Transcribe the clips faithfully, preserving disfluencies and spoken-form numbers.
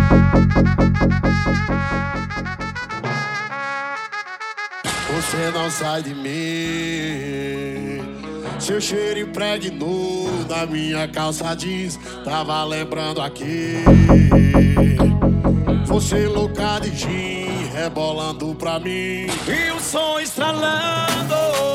Você não sai de mim. Seu cheiro impregnou na minha calça jeans. Tava lembrando aqui. Você louca de gin, rebolando pra mim. E o som estralando.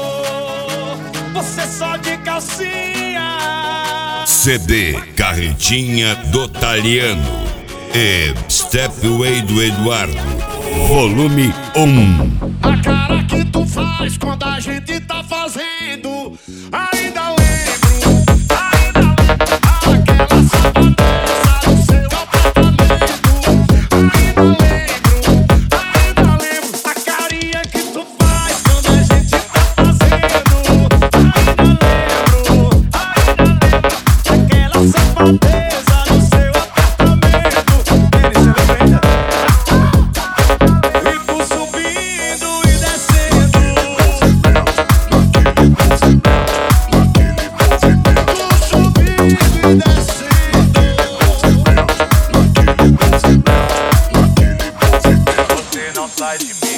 Você só de calcinha. C D Carretinha do Taliano e Stepway do Eduardo, volume um. A cara que tu faz quando a gente tá fazendo. Ainda lembro, ainda lembro aquela safadeza do seu apartamento. Ainda lembro, ainda lembro a carinha que tu faz quando a gente tá fazendo. Ainda lembro, ainda lembro aquela safadeza do seu apartamento. Ele se lembra. E tu subindo e descendo. Tu subindo e descendo. Você não sai de mim.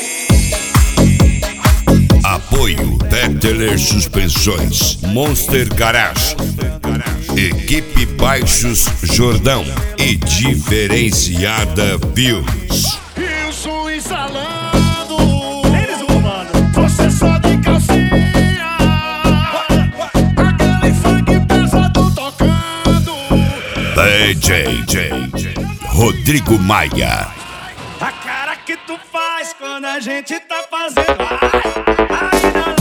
Apoio Petteler Suspensões, Monster Garage, Equipe Baixos Jordão e Diferenciada Views. E o som instalando. Eles voando. Você só de calcinha. Aquele funk pesado tocando. D J Rodrigo Maia. A cara que tu faz quando a gente tá fazendo. Ai, ai,